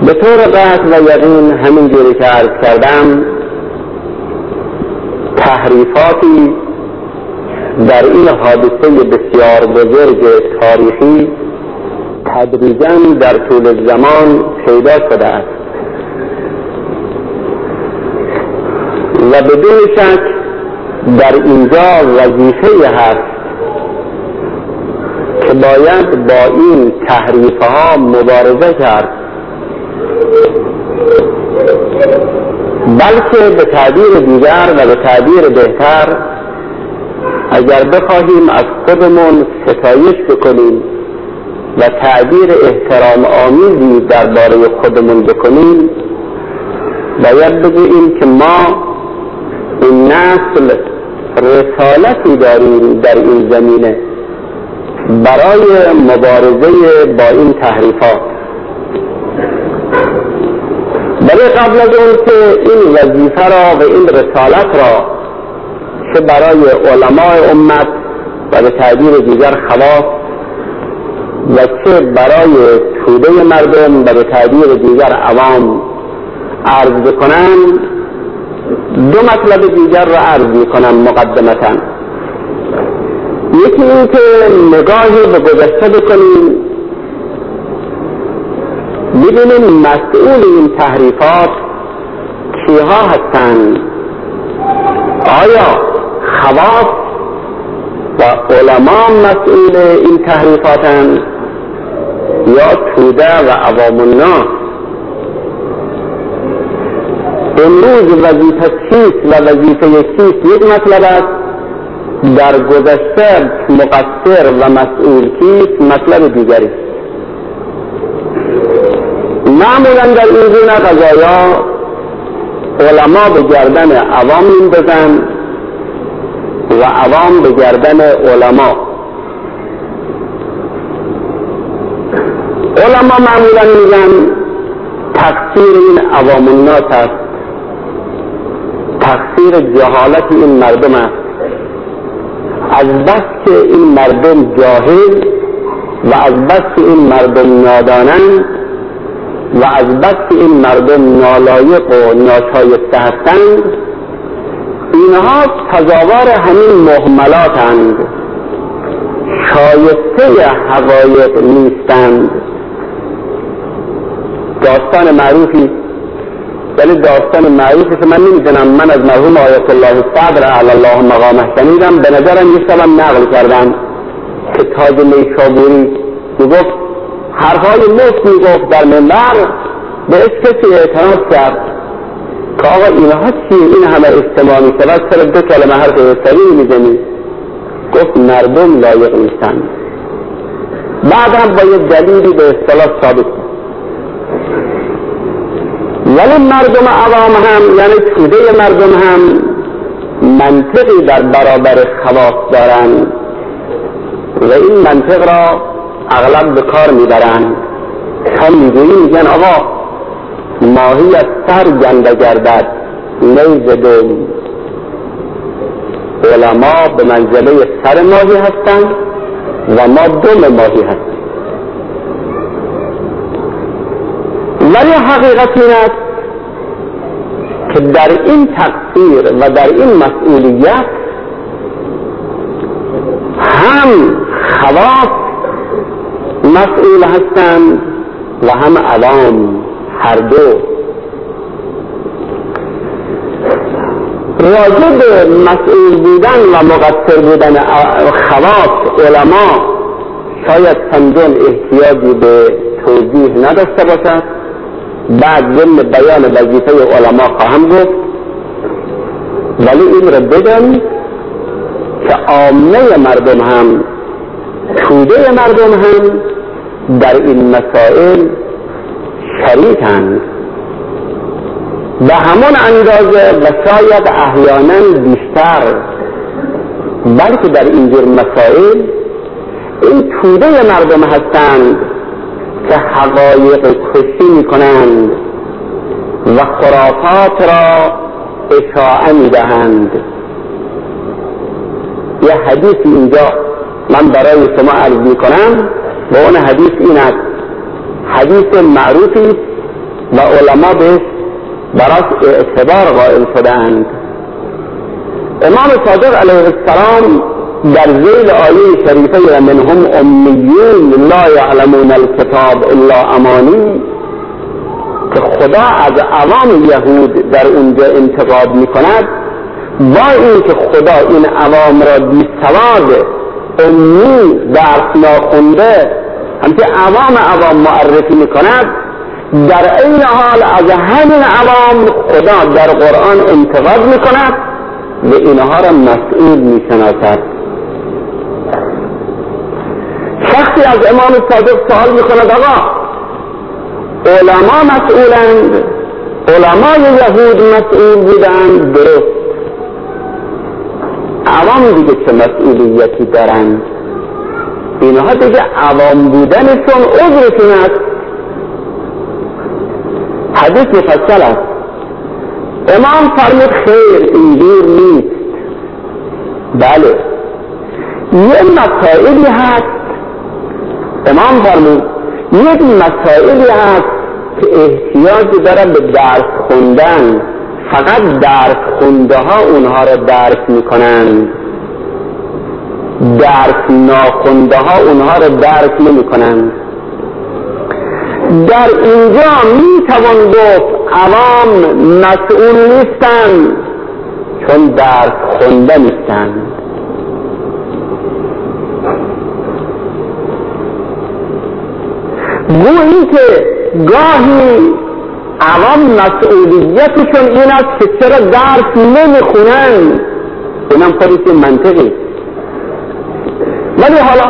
به طور قطع و یقین همین جوری که عرض کردم تحریفاتی در این حادثه بسیار بزرگ تاریخی تدریجاً در طول زمان پیدا شده است و بدون شک در اینجا وظیفه هست که باید با این تحریفها مبارزه کرد، بلکه به تعبیر دیگر و به تعبیر بهتر اگر بخواهیم از خودمون ستایش بکنیم و تعبیر احترام آمیزی درباره خودمون بکنیم، باید بگوییم که ما این نسل رسالتی داریم در این زمینه برای مبارزه با این تحریفات. برای قبل از اون که این وظیفه را و این رسالت را چه برای علماء امت و به تعبیر دیگر خواص و چه برای توده مردم و به تعبیر دیگر عوام عرض بکنم، دو مطلب دیگر را عرض میکنم مقدمتاً. یکی این که نگاهی به گذشته بکنیم، ببینیم مسئول این تحریفات کیها هستند. آیا خواص و علما مسئول این تحریفاتند یا توده و عوام الناس؟ امروز وظیفه چیست و وظیفه کیست یک مطلب است، در گذشته مقصر و مسئول کیست مطلب دیگری. معمولا در این گونه قضایا علما به گردن عوام میندازن و عوام به گردن علما. علما معمولا میگن تقصیر این عوام الناس است، تقصیر جهالت این مردم است، از بس که این مردم جاهل و از بس که این مردم نادانند و از بس که این مردم نالایق و ناشایسته هستند، اینها سزاوار همین مهملاتند، شایسته حقایق نیستند. داستان معروفی، ولی داستان معروفی که من نمیدونم، من از مرحوم آیت الله صدر اعلی الله مقامه شنیدم، به نظرم یک شبم نقل کردم که تاج نیشابوری میگفت حرفهای مفت میگفت در منبر، به کسی اعتراض کرد که آقا اینها چیه، این همه اجتماع میشود، چرا دو کلمه حرف سریع میزنی؟ گفت مردم لایق نیستند. بعد هم با یک دلیلی به اصطلاح ثابت کرد. ولی مردم عوام هم، یعنی توده مردم هم منطقی در برابر خواص دارند و این منطق را اغلب به کار میبرند. هم میگن آقا ماهی از سر گنده گردد نیز دم. علما به منزله سر ماهی هستند و ما دم ماهی هستیم. ولی حقیقت این است که در این تقصیر و در این مسئولیت هم خواص مسئول هستند و هم عوام، هر دو. راجع به مسئول بودن و مقصر بودن خواص علما شاید چندان احتیاجی به توضیح نداشته باشد. بعد ضمن بیان وظیفه علما خواهم گفت، ولی این را بدان که عامه مردم هم، توده مردم هم در این مسائل شریکند و همون اندازه و شاید احیانا بیشتر، بلکه در اینجور مسائل این توده مردم هستند که حقایق کشی میکنند و خرافات را اشاعه میدهند. یه حدیث اینجا من برای شما عرض میکنم و اون حدیث این است، حدیث معروفی و علما بهش براش اعتبار قائل شدند. امام صادق علیه السلام در ذیل آیه شریفه و منهم امیون لا یعلمون الکتاب الا امانی که خدا از عوام یهود در اونجا انتقاد میکند، با این که خدا این عوام را بی سواد امی درس ناخونده همچه عوام معرفی میکند، در این حال از همین عوام خدا در قرآن انتقاد میکند و اینها را مسئول میشناسد. شخصی از امام صادق سوال میکند آقا علما مسئولند، علمای یهود مسئول بودند، درست، عوام دیگه چه مسئولیتی دارند؟ اینها دیگه عوام بودنشون عذرشون است. حدیث مفصل است. امام فرمود خیر اینجور نیست. بله یه مسائلی هست، امام فرمود یک مسائلی هست که احتیاج داره به درس خوندن، فقط درس خونده ها اونها را درک میکنند، درس ناخونده ها اونها را درک نمیکنند. در اینجا میتوان گفت عوام مسئول نیستند چون درس خونده نیستند. گویی که گاهی عوام مسئولیتشون این است که چرا درس نمیخونن، اینم خودش منطقی. ولی حالا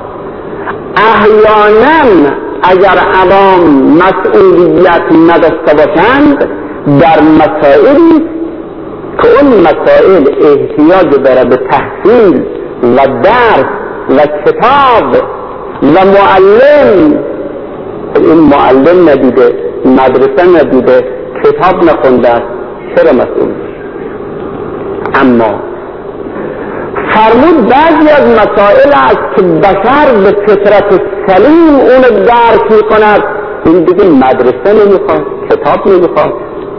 احیانا اگر عوام مسئولیت نداشته باشند در مسائلی که اون مسائل احتیاج داره به تحصیل و درس و کتاب و معلم، این معلم ندیده، مدرسه ندیده، کتاب نخونده، چرا مسئول؟ اما فرمود بعضی از مسائل است که بشر به فطرت سلیم اون درک میکند، این دیگه مدرسه نمیخواد، کتاب نمیخواد،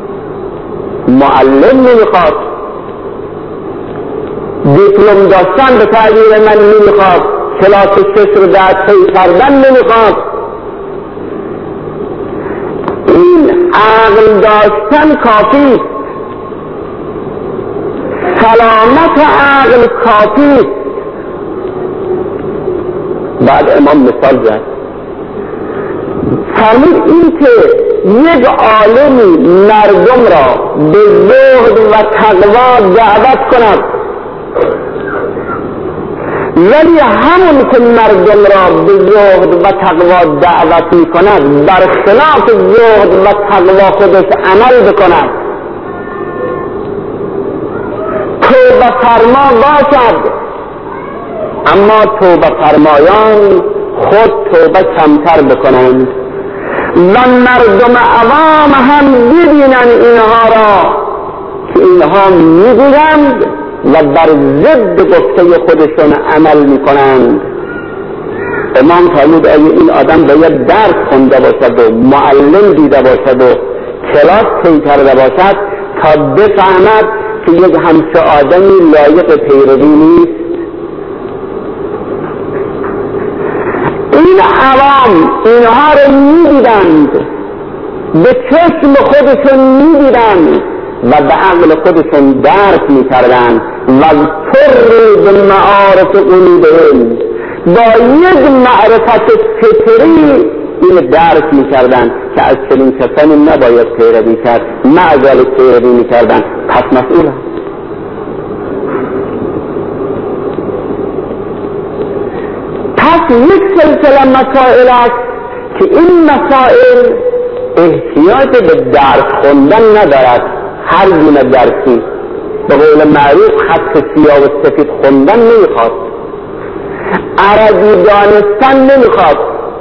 معلم نمیخواد، دیپلم داشتن به تعبیر من نمیخواد، کلاس 6 رو در طی کردن نمیخواد. این عقل داشتن کافی، سلامت عقل کافی. بعد امام مثال زد، فرمود این که یک عالمی مردم را به زهد و تقوا دعوت کند، ولی همون که مردم را به زهد و تقوا دعوت می کند برخلاف زهد و تقوا خودش عمل بکند، توبه فرما باشد اما توبه فرمایان خود توبه کمتر بکنند و مردم عوام هم ببینن اینها را که اینها میگویند و بر ضد گفته خودشون عمل میکنند. امام فرمود این آدم باید درس خونده باشد و معلم دیده باشد و کلاس طی کرده باشد تا بفهمد که یک همچه آدمی لایق پیروی نیست. این عوام اینها رو میدیدند، به چشم خودشون میدیدند و به عقل خودشون درک میکردند و پر به معارف قلوبهم با یک معرفت فطری این درک میکردند که از چنین کسانی نباید پیروی کرد، معذال پیروی میکردند، پس مسئول هست. پس یک سلسله مسائل است که این مسائل احتیاج به درس خوندن ندارد، هر گونه درسی، به قول معروف خط سیاه و سفید خوندن نمیخواد، عربی دانستن نمیخواد،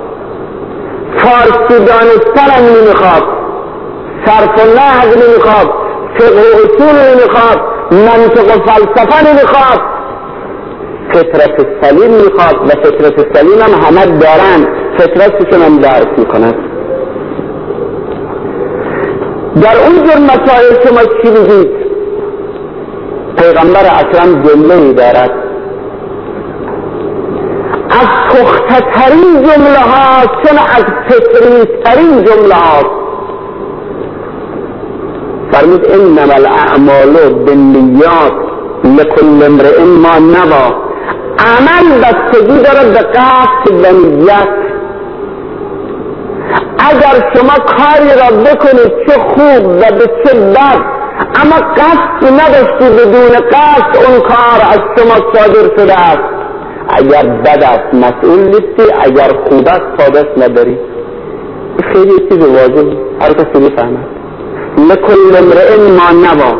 فارسی دانستن هم نمیخواد، صرف و نحو نمیخواد، فقه و اصول نمیخواد، منطق و فلسفه نمیخواد، فطرت سلیم میخواد و فطرت سلیم هم همه دارن، فطرتشون هم درک میکنن. در اون جور مسائل شما چی بگید؟ پیغمبر اکرم جمله‌ای دارد از پخته ترین جمله ها چون از فطری ترین جمله ها فرمود انما الاعمال بالنیات لکل امرئ ما نوی. عمل بستگی دارد به قصد و نیت. اگر شما کاری را بکنید چه خوب و به چه بد اما قصد نداشتی بدون قصد اون کار از شما صادر شده است، اگر بد است مسئول نیستی، اگر خوب است پاداش نداری. خیلی چیز واضح هر کسی بفهمد. لکل امرئ ما نوی.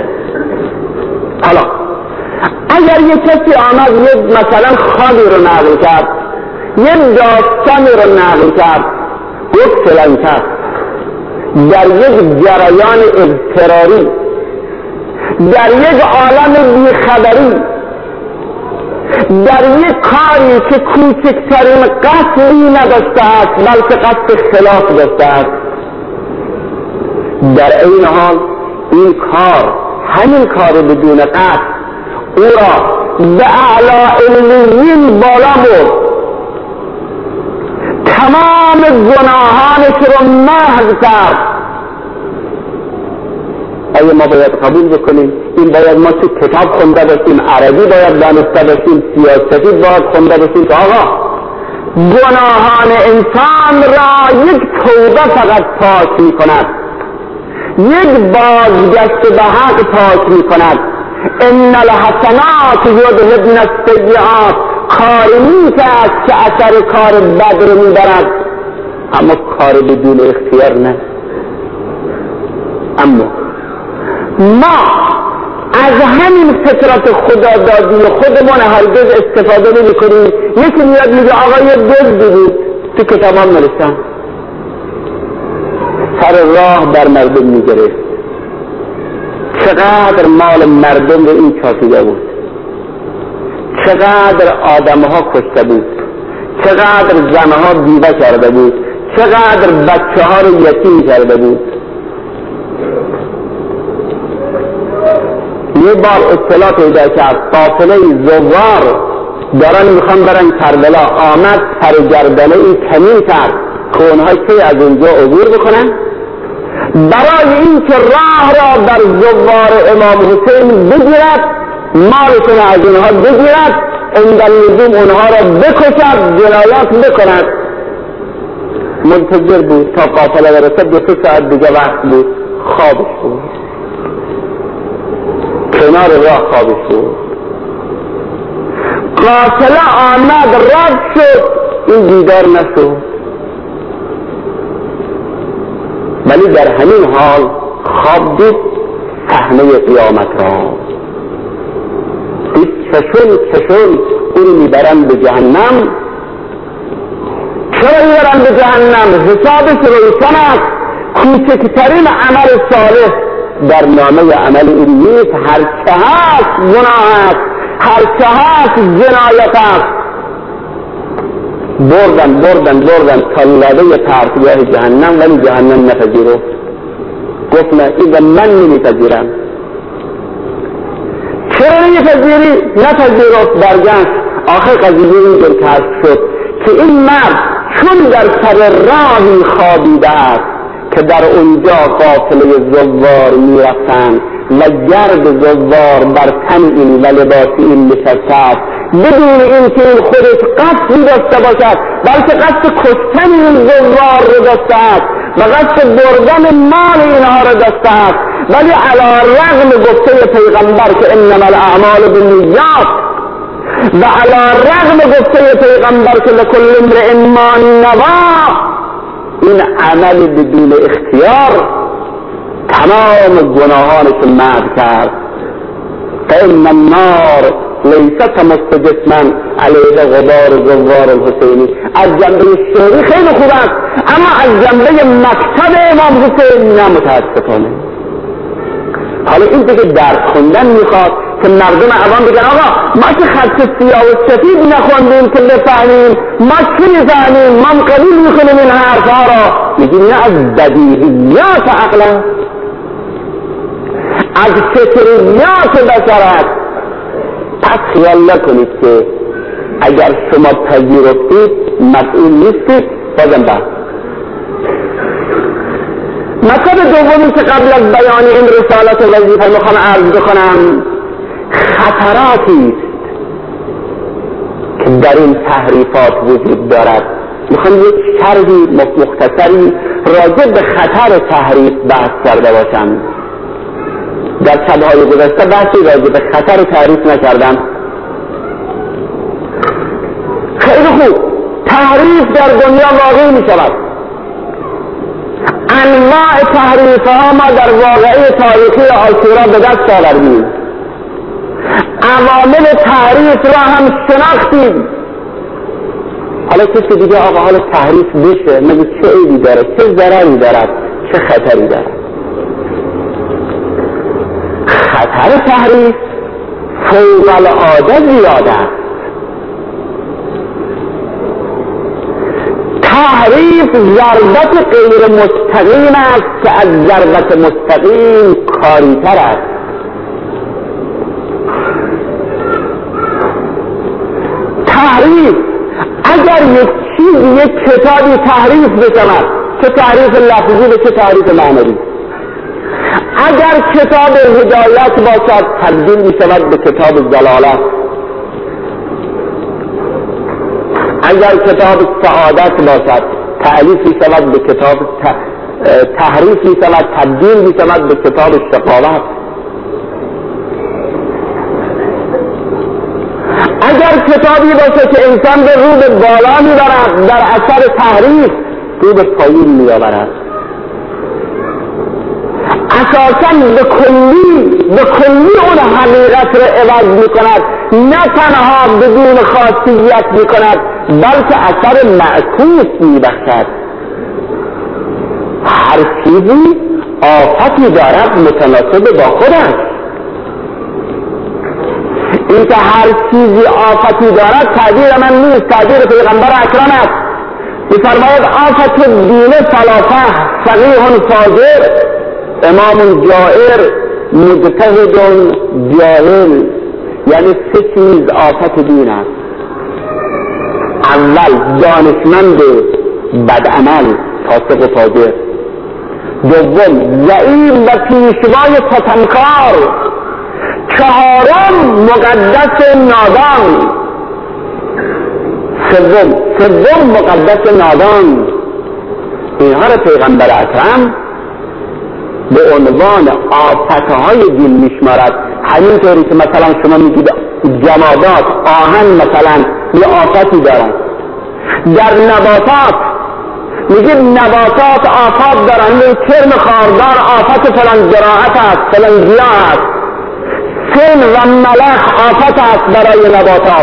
حالا اگر یه کسی آمد یه مثلا خوابی رو نقل کرد، یه داستانی رو نقل کرد، گفت فلان کس در یک جریان اضطراری، در یک عالم بیخبری، در یک کاری که کوچکترین قصدی نداشته است بلکه قصد خلاف داشته است، در این حال این کار، همین کار بدون قصد او را به اعلی علیین بالا برد، تمام گناهانش رو محو کرد. آیا ما باید قبول بکنیم؟ این باید ما تو کتاب خونده باشیم، عربی باید دانسته باشیم، سیاستی باید خونده باشیم که آقا گناهان انسان را یک توبه فقط پاک می کند، یک بازگشت به حق پاک می کند. ان الحسنات یذهبن السیئات. کار نیک است که اثر کار بد رو میبرد، اما کار بدون اختیار نه. اما ما از همین فطرت خدا دادی خودمون هرگز استفاده نمی کنیم. یکی میاد میگه آقا یه دزدی بود، تو کتابام نوشتن، سر راه بر مردم میگرفت، چقدر مال مردم رو این چاپیده بود، چقدر آدمها کشته بود، چقدر زنها بیوه کرده بود، چقدر بچه ها رو یتیم کرده بود. یه بار اطلاع پیدا کرد قافله زوار دارن میخوان برن کربلا، آمد سرگردنه این کمین کرد که اونها چه از اونجا عبور بکنن. برای این که راه را در زوار امام حسین بگیرد، مالشون از اونها بگیرد، عند اللزوم اونها را بکشد، جنایات بکند. منتظر بود تا قافله برسد، 2 ساعت دیگه وقت بود، خوابش بود، کنار راه خوابش بود. قافله آمد رد شد، این دیدار نشد. ولی در همین حال خواب دید صحنه قیامت را، دید چشون اون میبرن به جهنم. چرا میبرن به جهنم؟ حسابش روشن است. کوچکترین عمل صالح در نامه عمل این نیست، هرچه هست گناه است، هرچه هست جنایت است. بردن تا لبه پرتگاه جهنم، ولی جهنم نپذیرفت. گفت نه، این من نمیپذیرم. چرا نمیپذیری؟ نپذیرفت، برگشت. آخر قضیه اینجور کشف شد که این مرد چون در سر راهی خوابیده است که در اونجا قافله زوار میرفتند و گرد زوار بر تن این و لباس این نشسته است، بدون اینکه این خودش قصدی داشته باشد بلکه قصد کشتن این زوار رو داشته است و قصد بردن مال اینها رو داشته است. ولی علی رغم گفته پیغمبر که انما الاعمال بالنیات و علی رغم گفته پیغمبر که لکل امرئ ما نوی، این عمل بدون اختیار تمام گناهانش محو کرد. فإن النار لیست تمس جسما علیه غبار زوار الحسینی. از جنبه شعری خیلی خوب است، اما از جنبه مکتب امام حسین نه متاسفانه. حالا این دیگه درس خوندن میخواد که مردم عوام بگن آقا ما که خط سیاه و سفید نخوندیم که بفهمیم، ما چی میفهمیم، ما قبول میکنیم این حرفها را. میگیم نه، از بدیهیات عقل از فطریات بشر است. پس خیال نکنید که اگر شما پذیرفتید مسئول نیستید. بازم بحث مطلب دومی که قبل از بیان این رسالت وظیفه میخوام عرض بکنم، خطراتی است که در این تحریفات وجود دارد. میخوام یک شرحی مختصری راجع به خطر تحریف بحث کرده باشم. در شبهای گذشته بحثی راجع به خطر تحریف نکردم. خیلی خوب، تحریف در دنیا واقع می شود. انواع تحریف ها ما در واقعه تاریخی عاشورا به دست آوردیم. عوامل تحریف را هم شناختیم. حالا کسی دیگه آقا حالا تحریف بشه مگه چه عیبی داره، چه ضرری دارد، چه خطری دارد؟ خطر تحریف فوق العاده زیاد است. تحریف ضربت غیر مستقیم است که از ضربت مستقیم کاری‌تر است. تحریف اگر یک چیز، یک کتابی تحریف بشود، چه تحریف لفظی و چه تحریف معنوی، اگر کتاب هدایت باشد تبدیل می شود به کتاب ضلالت، اگر کتاب سعادت باشد تألیف می شود به کتاب تحریف می شود، تبدیل می شود به کتاب شقاوت. اگر کتابی باشه که انسان به رو به بالا میبرد در اثر تحریف رو به پایین میآورد. اساساً به کلی اون حقیقت را عوض میکند، نه تنها بدون خاصیت میکند بلکه اثر معکوس میبخشد. هر چیزی آفتی دارد متناسب با خودش. این که هر چیزی آفتی دارد تعبیر من نیست، تعبیر پیغمبر اکرم است. می‌فرماید آفت الدین ثلاثه: فقیه فاجر، امام جائر، مجتهد جاهل. یعنی سه چیز آفت دین است. اول دانشمند بدعمل فاسق و فاجر، دوم زعیم و پیشوای ستمکار، چهارم مقدس نادان، سوم مقدس نادان. اینها را پیغمبر اکرم به عنوان آفتهای دین میشمارد. همینطوری که مثلا شما میگید جمادات، آهن مثلا یه آفتی دارن. در نباتات میگید نباتات آفات دارن، این کرم خاردار آفت فلان جراحت است، فلان گیاه است. سن و ملح آفت است برای نباتات.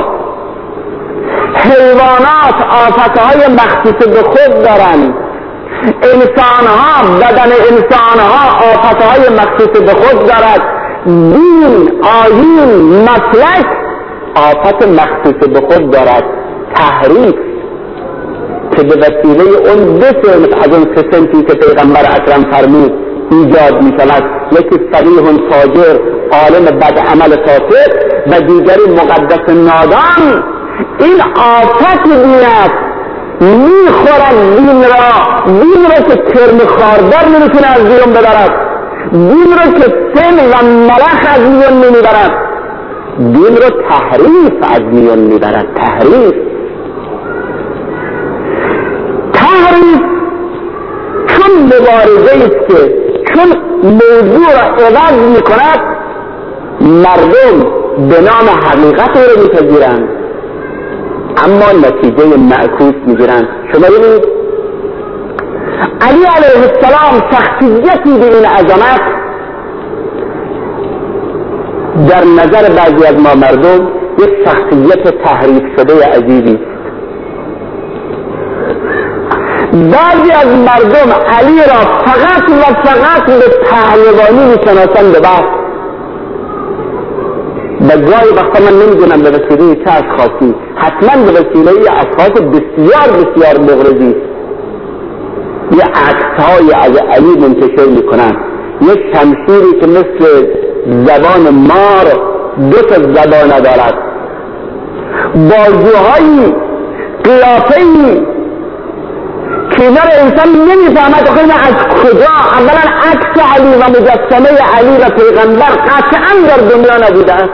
حیوانات آفتهای مخصوص به خود دارند. انسانها، بدن انسانها آفتهای مخصوص به خود دارد. دین، آیین، مسلک آفت مخصوص به خود دارد. تحریف که به وسیله اون دو سمت از اون سه سمتی که پیغمبر اکرم فرمود ایجاد می شود، یکی فقیه فاجر، عالم بد عمل فاسد، و دیگری مقدس نادان. این آفت دین است. میخورد دین را که کرم خاردار نمیتونه از بیرون ببرد، دین را که سن و ملح از میون نمیبرد، دین را تحریف از میون میبرد. تحریف چون مبارزه است که چون موضوع را عوض میکند، مردم به نام حقیقت رو میپذیرند اما نتیجه معکوس میگیرند. شما ببینید علی علیه السلام شخصیتی به این عظمت در نظر بعضی از ما مردم یک شخصیت تحریف شده عجیبی. بعضی از مردم علی را فقط و فقط به پهلوانی میشناسند به بحث. به جای وقتا من نمیدونم به وسیله چه اشخاصی، حتما به وسیله اشخاص بسیار بسیار مغرضی یه عکس‌های از علی منتشر میکنن، یه شمشیری که مثل زبان مار دو تا زبان ندارد، بازوهایی، قیافه‌ای که اینا رو انسان نمیفهمد خیلی از کجا. اولا عکس علی و مجسمه علی و پیغمبر قطعا در دنیا نبوده است.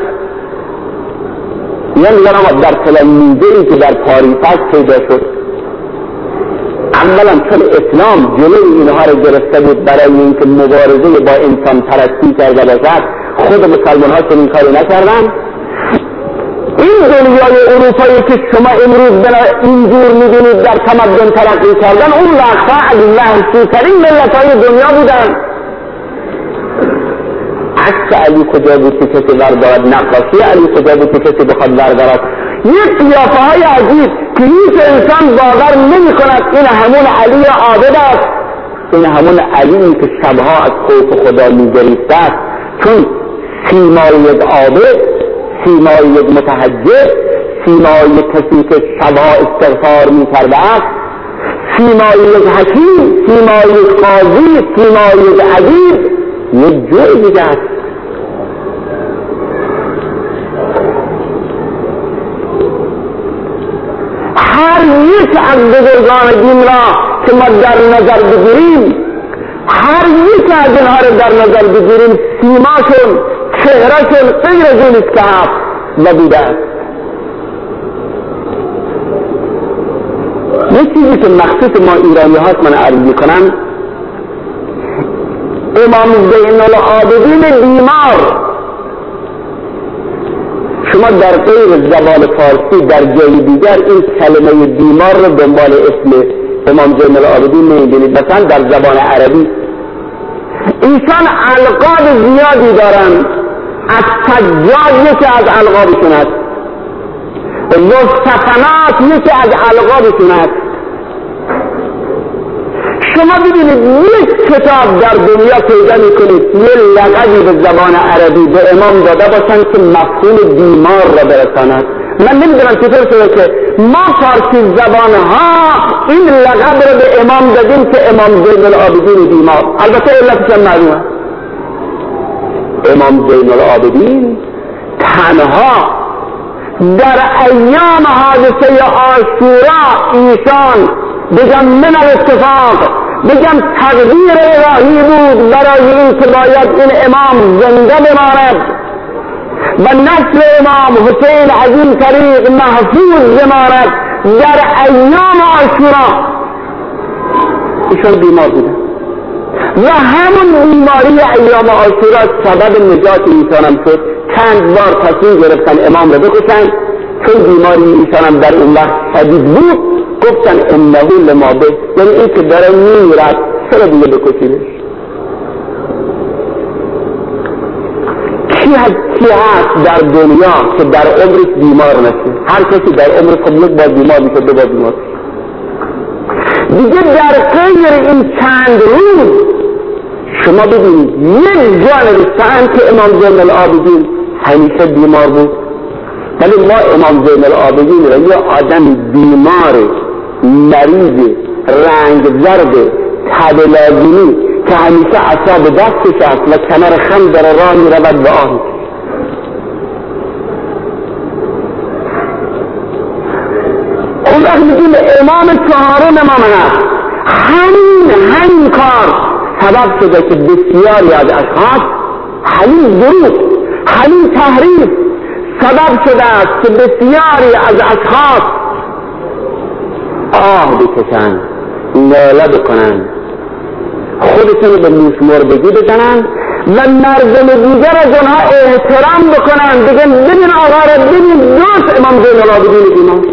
یعنی در فلانیده‌ای که در پاریس هست پیدا شد. اولا چون اسلام جلوی اینها رو گرفته بود برای اینکه مبارزه با انسان پرستی کرده باشد، خود مسلمان ها چنین کاری نکردن. این دنیای اروپایی که شما امروز اینجور می‌بینید در تمدن ترقی کردن، اون وقتا الله سوترین ملت‌های دنیا بودن. عکس علی کجا بود که کسی بردارد؟ نقاشی علی کجا بود که کسی بخواد بردارد؟ یک قیافه‌های عجیب که هیچ انسان باور نمی‌کند این همون علی عابد است، این همون علی که شبها از خوف خدا می‌گریسته است، چون سیمای یک عابد، سیمای یک متحجر، سیمای کسی که شبها استغفار می‌کرده است، سیمای یک حکیم، سیمای یک قاضی، سیمای یک ادیب یک جور دیگه است. هر یک از بزرگان دین را که ما در نظر بگیریم، هر یک از اینها را در نظر بگیریم، سیماشون، چهرهشون غیر از این است که هست و بوده است. یک چیزی که مخصوص ما ایرانی هاست من عرض میکنم، امام زین العابدین بیمار، شما در غیر زبان فارسی در جای دیگر این کلمه بیمار رو دنبال اسم امام زین العابدین نمی‌بینید. مثلا در زبان عربی ایشان القاب زیادی دارن. از سجاد یکی از القابشون است، مصطفنات یکی از القابشون است. شما ببینید یک کتاب در دنیا پیدا میکنید یه لقبی به زبان عربی به امام داده باشن که مفهوم بیمار را برساند. من نمیدونم چطور شده که ما فارسی زبان ها این لقب را به امام دادیم که امام زین العابدین بیمار. البته علتش هم معلومه، امام زین العابدین تنها در ایام حادثه عاشورا ایشان بگم من الاتفاق، بگم تقدیر الهی بود برای این که باید این امام زنده بماند و نسل امام حسین عظیم طریق محفوظ بماند. در ایام عاشورا ایشان بیمار بودن و همون بیماری ایام عاشورا سبب نجات ایشان هم شد. چند بار تصمیم گرفتن امام را بکشن، چون بیماری ایشان هم در اون وقت شدید بود، گفتن انه لما به، یعنی این که داره میمیرد چرا دیگه بکشیدش. کی هست در دنیا که در عمرش بیمار نشه؟ هر کسی در عمرش خب یک بار بیمار میشه، دو بار بیمار دیگه. در غیر این چند روز شما ببینید یک جانب چند که امام زین العابدین همیشه بیمار بود، ولی ما امام زین العابدین را یه آدم بیمار، مریض، رنگ زرد، تب لازمی که همیشه اعصاب دستش است و کمر خم در راه میرود به آن. اون وقت میگیم امام چهارم امام هست. همین کار سبب شده که بسیاری از اشخاص همین دروغ، همین تحریف سبب شده است که بسیاری از اشخاص آه بکشن، ناله بکنن، خودشون به موش مردگی بزنن و مردم دیگر از اونها احترام بکنن، بگن ببین آقا را ببین دوست امام زین العابدین بیمار.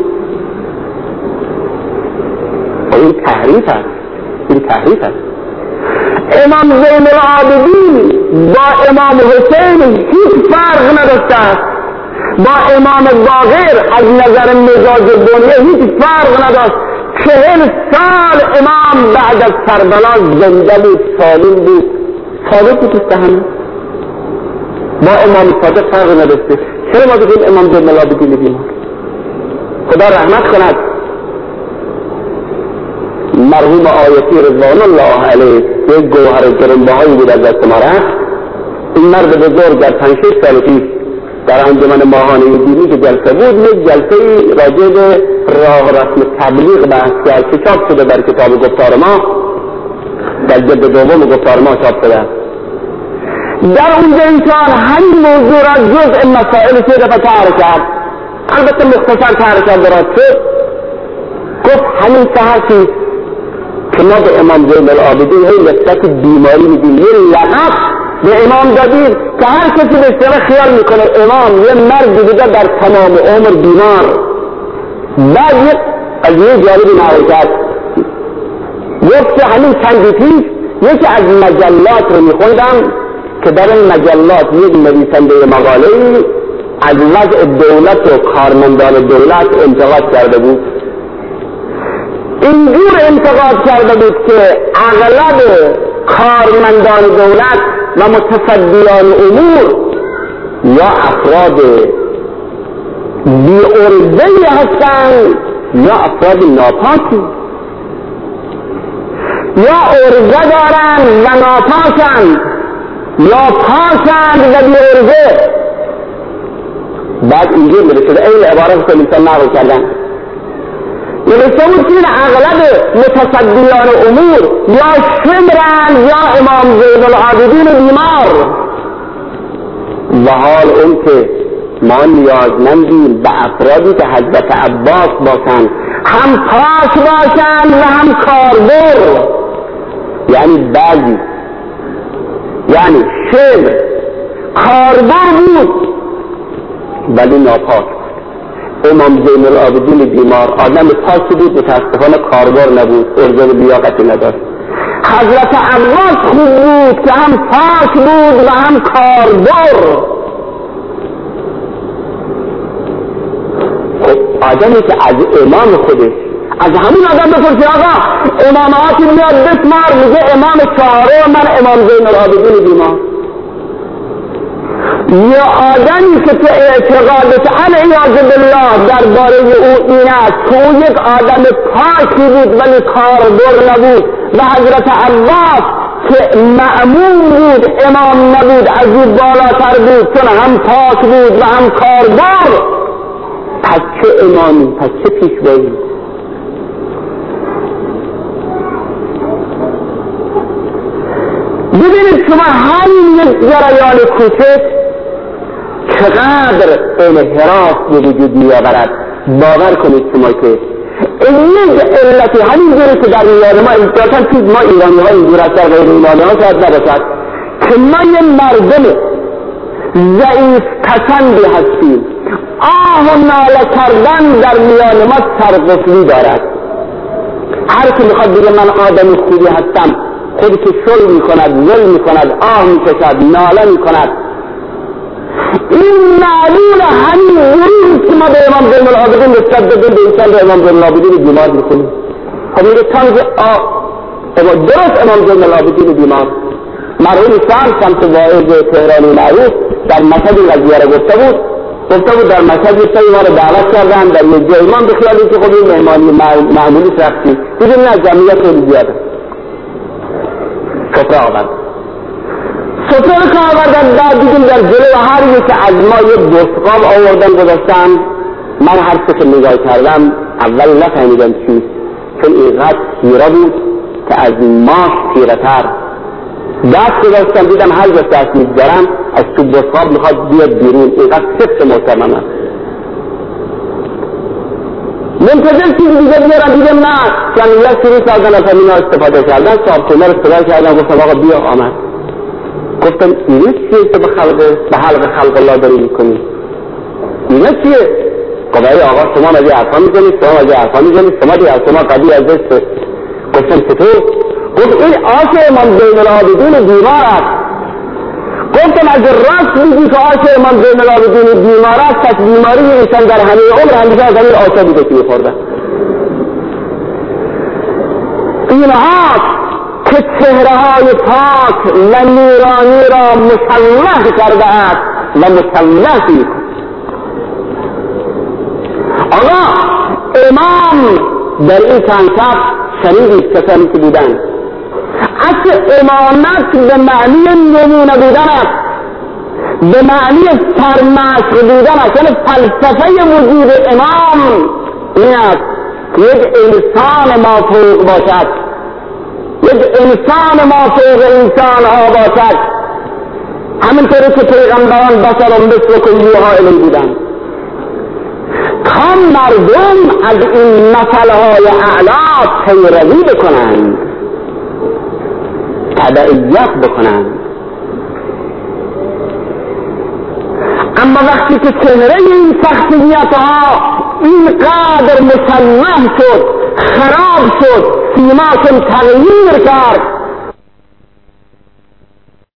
این تحریف است، این تحریف است. امام زین العابدین با امام حسین هیچ فرق نداشته است، با امام باقر از نظر مزاج دنیا هیچ فرق نداشت. 40 سال امام بعد از کربلا زنده بود، سالم بود، ثابت بود همه. با امام صادق فرق نداشته. چرا ما بگیم امام زین العابدین بیمار؟ خدا رحمت کند مرحوم آیتی رضوان الله علیه، یک گوهر گرانبهایی بود از دست ما رفت. این مرد بزرگ در 5-6 سال پیش در انجمن ماهانه دینی که جلسه بود، یک جلسه راجع به راه رسم تبلیغ بحث کرد که چاپ شده در کتاب گفتار ما، در جلد دوم گفتار ما چاپ شده. در اونجا انسان همین موضوع را جزء مسائل سه دفعه طرح کرد، البته مختصر طرح کرد درست شد. گفت همین حرفی که ما به امام زین العابدین نسبت بیماری میدیم، یه لقب به امام دادیم که هر کسی به اشتباه خیال میکنه امام یه مرد دیگه در تمام عمر بیمار. بعد یک قضیه جالبی نقل کرد، گفت که همین چند پیش یکی از مجلات رو میخوندم که در این مجلات یک نویسنده مقاله‌ای از وضع دولت و کارمندان دولت انتقاد کرده بود. اینجور انتقاد کرده بود که اغلب کارمندان دولت و متصدیان امور یا افراد بی‌عرضه‌ای هستند یا افراد ناپاکی، یا عرضه دارند و ناپاکند یا پاکند و بی‌عرضه. بعد اینجور نوشته، این عبارت که مثلا نقل کردن نوشته بود که اغلب متصدیان امور یا شمرند یا امام زین العابدین بیمار، و حال اون که ما نیازمندیم به افرادی که حضرت عباس باشند، هم پاک باشند و هم کاربر. یعنی بعضی یعنی شمر کاربر بود ولی ناپاک. امام زین العابدین بیمار آدم پاکی بود، متاسفانه کاربر نبود، ارزه لیاقتی نداشت. حضرت عباس خوب بود که هم پاک بود و هم کاربر. آدمی که از امام خودش، از همون آدم بپرسی آقا اماماتی میاد بسمار، میگه امام چهاره من امام زین العابدین بیمار. یا آدمی که تو اعتقادت علیه بالله درباره او این است که او یک آدم پاکی بود ولی کاربر نبود، و حضرت عباس که مأمون بود امام نبود، از او بالاتر بود چون هم پاک بود و هم کاربر. پس چه امامی، پس چه پیشوایی؟ ببینید شما همین یک جریان کوچک چقدر انحراف به وجود میآورد. باور کنید شما که این یک علتی همین جوری که در میان ما احساساً چیز ما ایرانی ها اینجور است، در غیر ایرانی ها شاید نباشد که ما یه مردم ضعیف پسندی هستیم. آه و ناله کردن در میان ما سرقفلی دارد. هر کی میخواد بگه من آدم خوبی هستم خودش شل میکند، ول میکند، آه میکشد، ناله میکند. این معلول همین ورود که ما به امام زین العابدین نسبت بدیم به انسان به امام زین العابدین بیمار میکنیم. خب میگه تنز درست امام زین العابدین بیمار. مرحوم شمس واعظ تهرانی معروف در مشهد این قضیه را گفته بود در مشهد یه ما رو دعوت کردن در یه جای ما بخیالیم که خب این مهمانی معمولی شخصی دیدیم نه جمعیت خیلی زیاده. سفره آورد سفره که آوردن بعد دیدیم در جلو هر یک از ما یک بشقاب آوردن گذاشتن. من هر چه که نگاه کردم اول نفهمیدم چیست، چون اینقدر تیره بود که از ماش تیره تر. دست گذاشتم دیدم هر جا دست میگذارم از تو بشقاب میخواد بیاد بیرون. اینقدر سفت محترمم است. منتظر چیزی دیگه بیارم دیدم نه، جمعیت شروع کردن از همینا استفاده کردن. صاحبخونه رو استفاده کردن، گفتم آقا بیا آمد. گفتم اینه چیه که به حلق خلق الله داری میکنی؟ اینه چیه؟ گفت آقا شما مجی عرفان میکنید، شما مجی عرفان میکنید، شما دیگه از شما قبیل از دسته. گفتم چطور؟ گفت این آش امام زین العابدین بیمار است. گفتم اگر راست میگی که آش امام زین العابدین بیمار است، پس بیماری ایشان در همه عمر همیشه از همین آشا بوده که میخورده. اینها که چهره‌های پاک و نورانی را مسلح کرده است و مسلحی. آقا امام در این چند شب شنیدید کسانی که بودن. اصل امامت به معنی نمونه بودن است. به معنی سرمشق بودن است. یعنی فلسفه وجود امام این است که یک انسان مافوق باشد، یک انسان مافوق انسان ها باشد، همینطوری که پیغمبران بشر مثل کلیها الی بودن تا مردم از این مسئله های اعلی پیروی بکنند، تبعیت بکنند. اما وقتی که چهره این شخصیت ها اینقدر مسلح شد، خراب شد، سیماشون تغییر کرد،